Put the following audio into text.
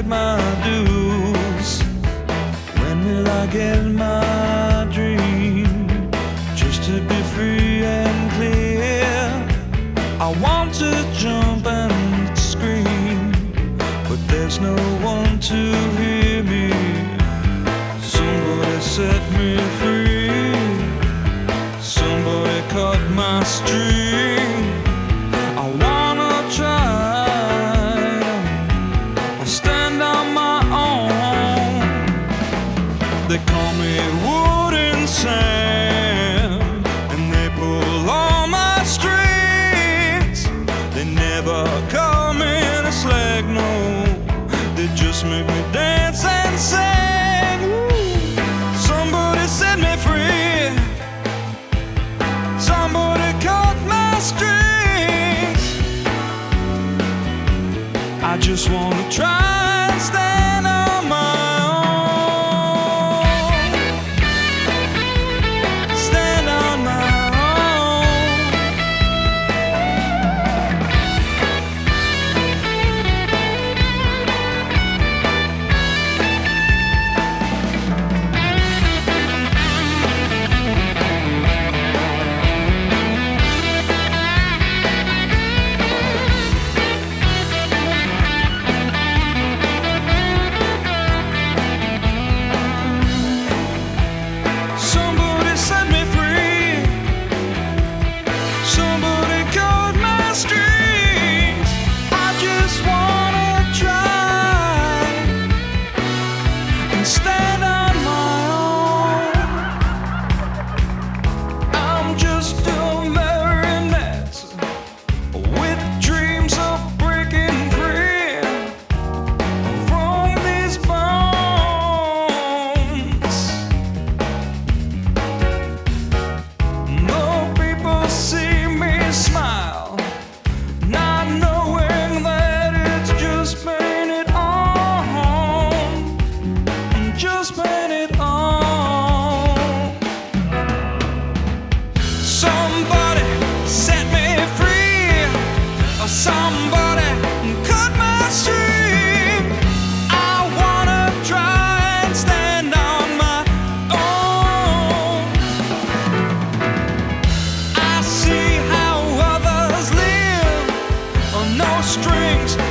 paid my dues. When will I get my dream? Just to be free and clear. I want to jump and scream, but there's no one to hear me. Somebody set me free. Somebody cut my string. I wanna try, I'll stand on my own. They call me wood and sand, and they pull all my strings. They never call me in a slag, no. They just make me dance and sing. Somebody set me free. Somebody cut my strings. I just wanna try and stand on my own. Stand on my own. Somebody set me free. Somebody cut my strings. I just wanna try and stand on my own. I'm just a marionette with dreams of breaking free from these bones. No people see me smile, not knowing that it's just painted on, just painted on. Somebody set me free, or somebody cut my string. I wanna try and stand on my own. I see how others live on no strings